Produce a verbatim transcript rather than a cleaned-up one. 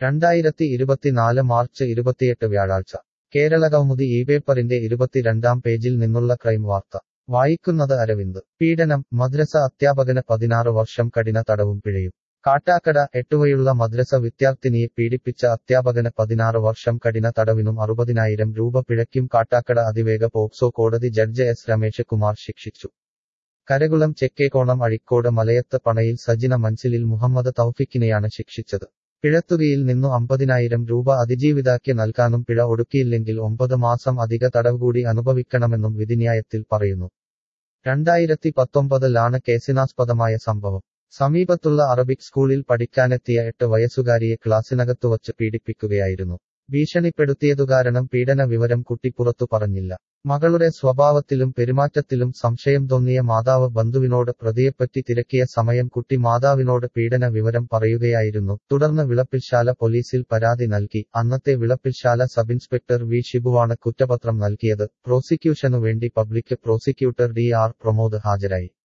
രണ്ടായിരത്തി ഇരുപത്തിനാല് മാർച്ച് ഇരുപത്തിയെട്ട് വ്യാഴാഴ്ച കേരള കൗമുദി ഈ പേപ്പറിന്റെ ഇരുപത്തിരണ്ടാം പേജിൽ നിന്നുള്ള ക്രൈം വാർത്ത വായിക്കുന്നത് അരവിന്ദ്. പീഡനം, മദ്രസ അധ്യാപകന് പതിനാറ് വർഷം കഠിന തടവും പിഴയും. കാട്ടാക്കട. എട്ടുവയുള്ള മദ്രസ വിദ്യാർത്ഥിനിയെ പീഡിപ്പിച്ച അധ്യാപകന് പതിനാറ് വർഷം കഠിന തടവിനും അറുപതിനായിരം രൂപ പിഴയ്ക്കും കാട്ടാക്കട അതിവേഗ പോക്സോ കോടതി ജഡ്ജ് എസ് രമേശ് കുമാർ ശിക്ഷിച്ചു. കരകുളം ചെക്കേക്കോണം അഴിക്കോട് മലയത്ത് പണയിൽ സജിന മൻസിലിൽ മുഹമ്മദ് തൗഫിക്കിനെയാണ് ശിക്ഷിച്ചത്. പിഴത്തുകയിൽ നിന്നു അമ്പതിനായിരം രൂപ അതിജീവിതാക്ക് നൽകാനും പിഴ ഒടുക്കിയില്ലെങ്കിൽ ഒമ്പത് മാസം അധിക തടവ് കൂടി അനുഭവിക്കണമെന്നും വിധിന്യായത്തിൽ പറയുന്നു. രണ്ടായിരത്തി പത്തൊമ്പതിലാണ് കേസിനാസ്പദമായ സംഭവം. സമീപത്തുള്ള അറബിക് സ്കൂളിൽ പഠിക്കാനെത്തിയ എട്ട് വയസ്സുകാരിയെ ക്ലാസിനകത്തുവച്ച് പീഡിപ്പിക്കുകയായിരുന്നു. ഭീഷണിപ്പെടുത്തിയതു കാരണം പീഡന വിവരം കുട്ടി പുറത്തു പറഞ്ഞില്ല. മകളുടെ സ്വഭാവത്തിലും പെരുമാറ്റത്തിലും സംശയം തോന്നിയ മാതാവ് ബന്ധുവിനോട് പ്രതിയെപ്പറ്റി തിരക്കിയ സമയം കുട്ടി മാതാവിനോട് പീഡന വിവരം പറയുകയായിരുന്നു. തുടർന്ന് വിളപ്പിൽശാല പോലീസിൽ പരാതി നൽകി. അന്നത്തെ വിളപ്പിൽശാല സബ് ഇൻസ്പെക്ടർ വി ഷിബുവാണ് കുറ്റപത്രം നൽകിയത്. പ്രോസിക്യൂഷനു വേണ്ടി public prosecutor D R Pramod ഹാജരായി.